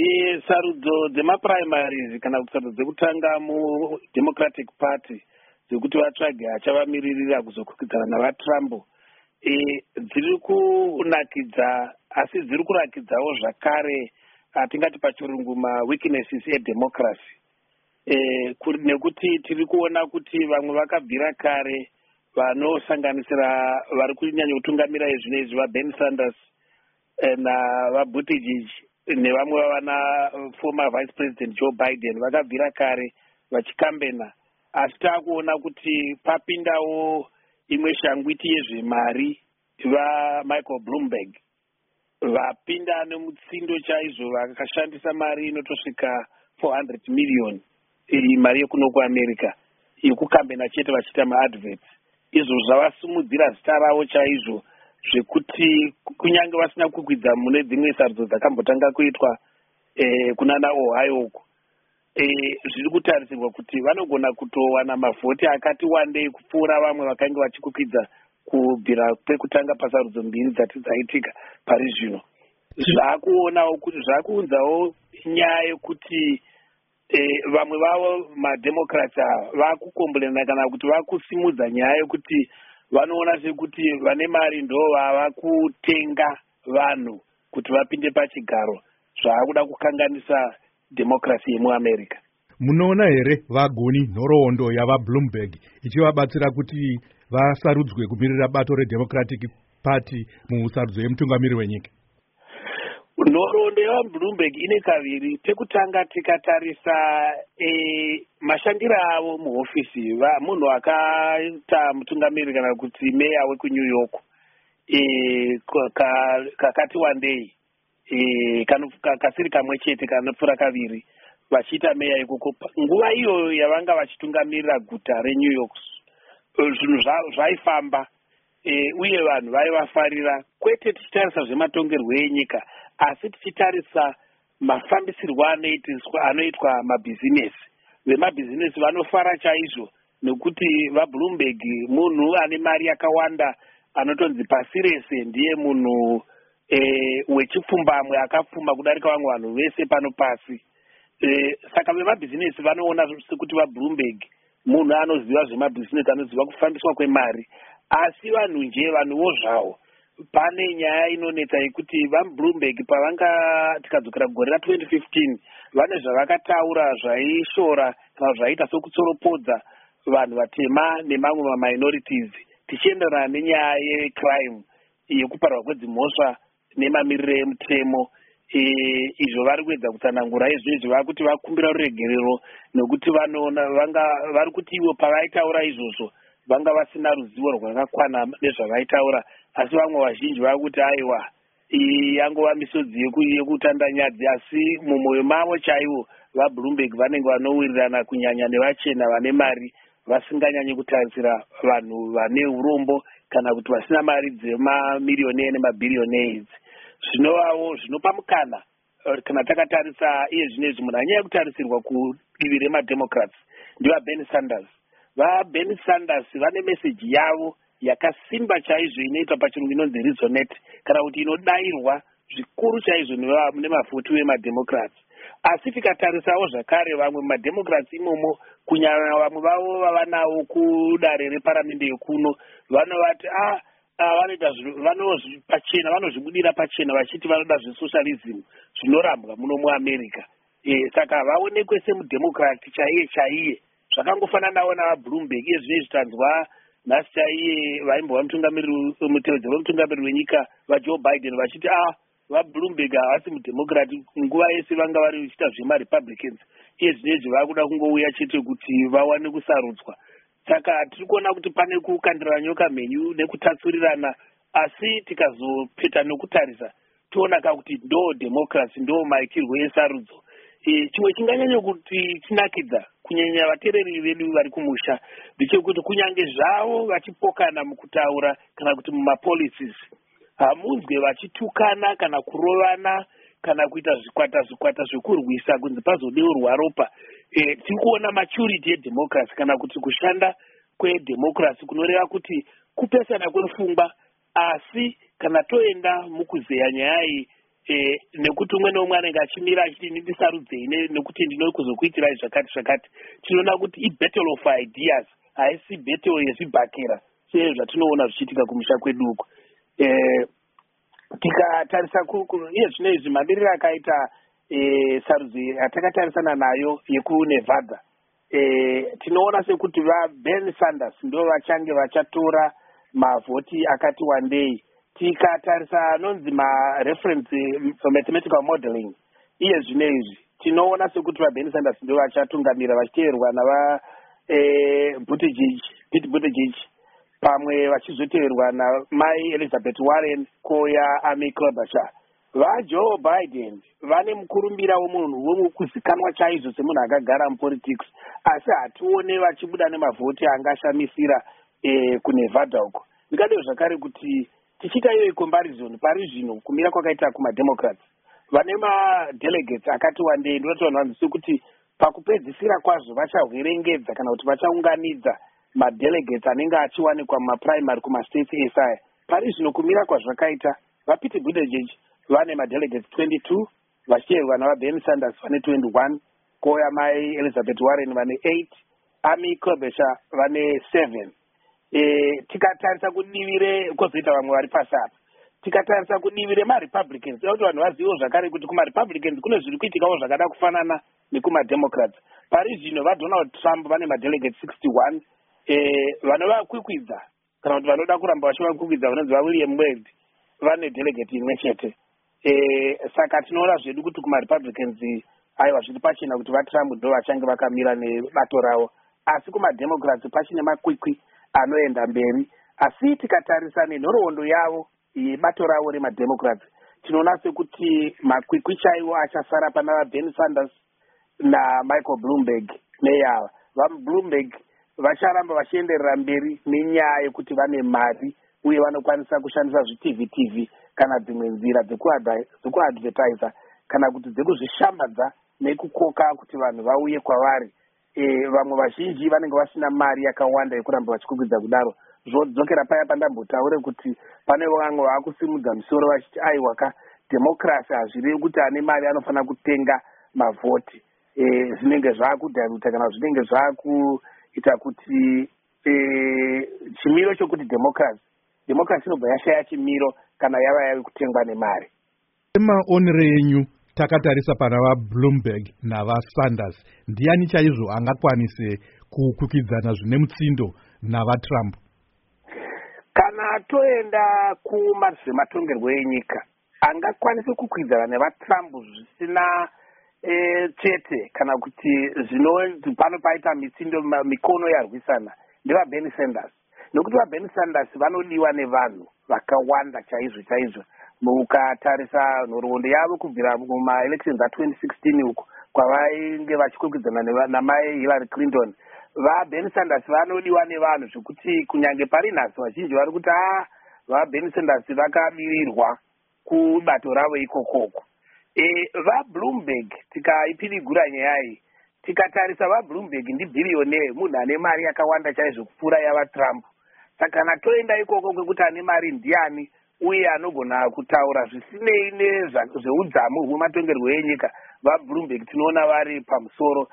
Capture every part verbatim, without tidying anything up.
sarudzo dzemaprimaries kana kuti sarudzo dzekutanga muDemocratic Party dzekuti vatsvage achavamiririra kuzokwikwidzana navaTrump dziri kunakidza, asi dziri kurakidzawo zvakare atingati pachirungu maweaknesses edemocracy, nekuti tiri kuona kuti vamwe vakabvira kare vanosanganisira vari kunyanya kutungamira izvino izvi vaBernie Sanders navaButtigieg nevamwe vavana former vice president Joe Biden vakabvira kare vachikambena, asi taakuona kuti papindawo imwe shangwiti yezvemari vaMichael Bloomberg vapinda nemutsindo chaizvo vakashandisa mari inotosvika four hundred million iyi mari yekuno kuAmerica yekukambena chete vachiita maadverts. Izvo zvavasimudzira zita ravo chaizvo zvekuti kunyange vasina kukwidza mune dzimwe sarudzo dzakambotanga kuitwa eh, kunana Ohio uko eh, zviri kutarisirwa kuti vanogona kutowana mavhoti akati wandei kupfuura vamwe vakanga vachikukwidza kubvira kwekutanga pasarudzo mbiri dzati dzaitika pari zvino. Zvaakuonawo kuti zvaakuunzawo nyaya yekuti eh, vamwe vavo mademocrats ava vakukombolena kana kuti vakusimudza nyaya yekuti vanoona sekuti vane mari ndo vava kutenga vanhu kuti vapinde pachigaro, zvaakuda kukanganisa democracy yemuAmerica. Munoona here vagoni nhoroondo yavaBloomberg ichivabatsira kuti vasarudzwe kumirira bato reDemocratic Party musarudzo yemutungamiri wenyika? Nhoroondo yavaBloomberg ine kaviri. Pekutanga tikatarisa e, mashandiro avo muhofisi, munhu akaita mutungamiri kana kuti meya wekuNew York e, kakati wandei e, kasiri kamwe chete kanopfuura kaviri vachiita meya ikoko. Nguva iyoyo yavanga vachitungamirira guta reNew York zvinhu zvaifamba e, uye vanhu vaivafarira, kwete tichitarisa zvematongerwo enyika asi tichitarisa mafambisirwo anoitwa anoitwa mabhizinesi. Vemabhizinesi vanofara chaizvo nekuti vaBloomberg munhu ane mari yakawanda, anotonzi pasi rese ndiye munhu e, wechipfumbamwe akapfumba kudarika vamwe vanhu vese pano pasi. E, saka vemabhizinesi vanoona sekuti vaBloomberg munhu anoziva zvemabhizinesi, anoziva kufambiswa kwemari, asi vanhu nje vanhuwo zvavo. Pane nyaya inonetsa yekuti vaBloomberg pavanga tikadzokera gore ratwenty fifteen vane zvavakataura zvaishora kana zvaita sokutsoropodza vanhu vatema nemamwe maminorities tichienderana nenyaya yecrime yekuparwa kwedzimhosva nemamiriro emutemo. Izvo vari kuedza kutsanangura izvozvo vakuti vakumbira ruregerero nokuti vanoona vanga vari kuti ivo pavaitaura izvozvo vanga vasina ruzivo rwakakwana nezvavaitaura, asi vamwe vazhinji vakuti aiwa iyi yangova misodzi yekutanda nyadzi, asi mumwoyo mavo chaivo vaBloomberg vanenge vanowirirana kunyanya nevachena vane mari vasinganyanyi kutarisira vanhu vane urombo kana kuti vasina mari dzemamiliyoni nemabhiriyoni. Zvinovawo zvinopa mukana kana takatarisa iye zvinezvi munhu anyaya kutarisirwa kudivi remademocrats ndivaBernie Sanders. VaBernie Sanders vane meseji yavo yakasimba chaizvo inoitwa pachirungu inonzi resonate kana kuti inodairwa zvikuru chaizvo nemavhoti vemademocrats. Asi tikatarisawo zvakare vamwe mademocrats imomo kunyanya vamwe vavo vavanawo kudare reparamende yekuno vanovati ah vanoita vanozvipachena vanozvibudira pachena vachiti vanoda zvesocialism zvinorambwa muno muAmerica. E, saka vaonekwe semudemocrat chaiye chaiye zvakangofananawo navaBloomberg. Iye zvine zvitanzwa nhasi chaiye vaimbova mutungamiriri mutevedzero wemutungamiriri wenyika vaJoe Biden vachiti ah vaBloomberg havasi mudemocrat, nguva yese vanga vari vachiita zvemarepublicans. Iye zvinezvi vakuda kungouya chete kuti vawane kusarudzwa. Saka tiri kuona kuti pane kukandirana nyoka mhenyu nekutatsurirana, asi tikazopeta nokutarisa toona kuti ndo democracy ndo maikirwo esarudzo. E, chimwe chinganyanya kuti chinakidza kunyanya vateereri vedu vari kumusha ndechekuti kunyange zvavo vachipokana mukutaura kana kuti mumapolicies hamunzwe vachitukana kana kurovana kana kuita zvikwata zvikwata zvekurwisa kunzi pazodeurwa ropa. E, tiri kuona maturity yedemocracy kana kuti kushanda kwedemocracy kunoreva kuti kupesana kwepfungwa, asi kana toenda mukuzeya nyaya iyi eh, nekuti umwe neumwe anenge achimira achiti ndisarudzei nekuti ndinokuzokuitirai zvakati zvakati. Tinoona kuti ibattle of ideas, haisi battle yezvibhakera sezvo zvatinoona zvichiitika kumusha kwedu uko. Eh, tikatarisa iye zvino izvi mamiriro akaita eh, sarudzo atakatarisana nayo yekunevhadha, eh, tinoona sekuti vaBernie Sanders ndo vachange vachatora mavhoti akati wandei. Tikatarisa anonzi mareference for mathematical modeling, iye zvino izvi tinoona sekuti vaBernie Sanders ndo vachatungamira vachiteverwa nava eh, Buttigieg, Pete Buttigieg, pamwe vachizoteverwa namai Elizabeth Warren koya Amy Klobuchar. VaJoe Biden vane mukurumbira womunhu wokuzikanwa chaizvo semunhu akagara mupolitics, asi hatione vachibuda nemavhoti angashamisira eh, kuNevada uko. Ndingadewo zvakare kuti tichiita iyo comparison pari zvino kumira kwakaita kumademocrats vane madelegates akati wandei, ndinoti vanhu vanzwisise kuti pakupedzisira kwazvo vachahwerengedza kana kuti vachaunganidza madelegates anenge achiwanikwa mumaprimary kumastates esaya. Pari zvino kumira kwazvakaita vaPete Buttigieg vane madelegates twenty-two, vachiteverwa navaBernie Sanders vane twenty-one, koya mai Elizabeth Warren vane eight, Amy Klobuchar vane seven. Eh, tikatarisa kudivire kozoita vamwe vari pasi apa, tikatarisa kudivire maRepublicans, kuti vanhu vazivewo zvakare kuti kumaRepublicans kune zviri kuitikawo zvakada kufanana nekumademocrats. Pari zvino vaDonald Trump vane madelegates sixty-one, eh, vanovakwikwidza kana kuti vanoda kuramba vachivakwikwidza vanonzi vaWilliam Weld vane delegate imwe chete. Eh, saka tinoona zvedu kuti kumaRepublicans aiwa zviri pachena kuti vaTrump ndo vachange vakamira nebato ravo, asi kumademocrats pachine makwikwi anoenda mberi. Asi tikatarisa nenhoroondo yavo yebato ravo remademocrats, tinoona sekuti makwikwi chaiwo achasara pana vaBernie Sanders naMichael Bloomberg neyava. VaBloomberg vacharamba vachienderera mberi nenyaya yekuti vane mari uye vanokwanisa kushandisa zviTV TV kana dzimwe nzira dzekuadvertisa kana kuti dzekuzvishambadza nekukoka kuti vanhu vauye kwavari. E, vamwe vazhinji vanenge vasina mari yakawanda yekuramba vachikukwidza kudaro. Zvodzokera paya pandambotaure kuti pane vamwe vakusimudza misoro vachiti aiwaka democracy hazvirevi kuti ane mari anofanira kutenga mavhoti. E, zvinenge zvakudharuta kana zvinenge zvakuita kuti e, chimiro chokuti democracy democracy inobva yashaya chimiro kana yava yave kutengwa nemari. Maonero enyu takatarisa pana vaBloomberg navaSanders, ndiani chaizvo angakwanise kukwikwidza zvine mutsindo navaTrump? Kana toenda kumazvematongerwo enyika, angakwanise kukwidzana nevaTrump zvisina e, chete kana kuti zvinonzi pano paita mitsindo mikono yarwisana ndevaBernie Sanders, nokuti vaBernie Sanders vanodiwa nevanhu vakawanda chaizvo chaizvo. Mukatarisa nhoroondo yavo kubvira mumaelections a20 sixteen uko kwavainge vachikwikwidzana namai Hillary Clinton, vaBernie Sanders vanodiwa nevanhu zvekuti kunyange pari nhasi vazhinji vari kuti ah vaBernie Sanders vakabirirwa kubato ravo ikokoko. E, vaBloomberg tikaipirigura nyaya iyi, tikatarisa vaBloomberg ndibhiriyone, munhu ane mari yakawanda chaizvo kupfuura yavaTrump. Saka kana toenda ikoko kwekuti ane mari ndiani uye anogona kutaura zvisinei nezveudzamu hwematongerwo enyika, vaBloomberg tinoona vari pamusoro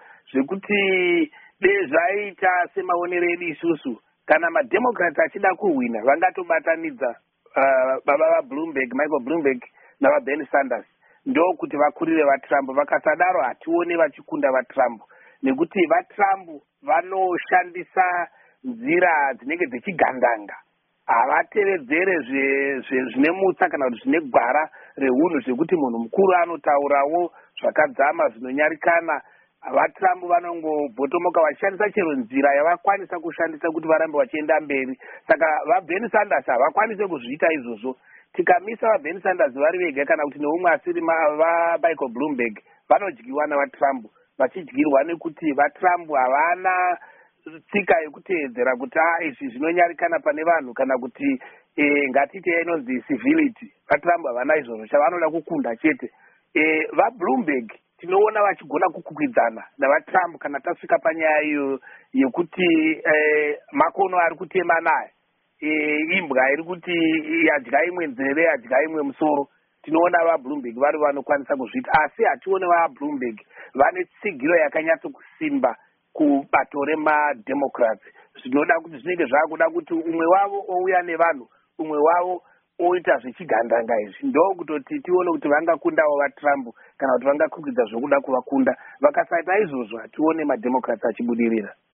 zvekuti dei zvaita semaonero edu isusu kana mademocrats achida kuhwina vangatobatanidza uh, baba vaBloomberg, Michael Bloomberg navaBernie Sanders ndo kuti vakurire vaTrump. Vakasadaro hatione vachikunda vaTrump nekuti vaTrump vanoshandisa nzira dzinenge dzechigandanga, havatevedzere zvine mutsa kana kuti zvine gwara reunhu zvekuti munhu mukuru anotaurawo zvakadzama zvinonyarikana. VaTrump vanongobhotomoka vachishandisa chero nzira yavakwanisa kushandisa kuti varambe vachienda mberi. Saka vaBernie Sanders havakwanise kuzviita izvozvo. Tikamisa vaBernie Sanders vari vega kana kuti neumwe asiri vaMichael Bloomberg vanodyiwa navaTrump, vachidyirwa nekuti vaTrump havana tsika yekuteedzera kuti ah izvi zvinonyarikana pane vanhu kana kuti e, ngatite inonzi civility. VaTrump havana izvozvo, chavanoda kukunda chete. E, vaBloomberg tinoona vachigona kukwikwidzana navaTrump kana tasvika panyaya iyo yekuti e, makono ari kutema naye, e, imbwa iri kuti yadya imwe nzeve yadya imwe musoro. tinoona vaBloomberg vari vanokwanisa kuzviita, asi hatione vaBloomberg vane tsigiro yakanyatsokusimba kubato remademocrats. Zvinoda kuti zvinenge zvakuda kuti umwe wavo ouya nevanhu, umwe wavo oita zvichigandanga izvi. Ndo kutoti tione kuti vangakundawo vaTrump kana kuti vangakwikwidzwa zvokuda kuvakunda. Vakasaita izvozvo hatione mademocrats achibudirira.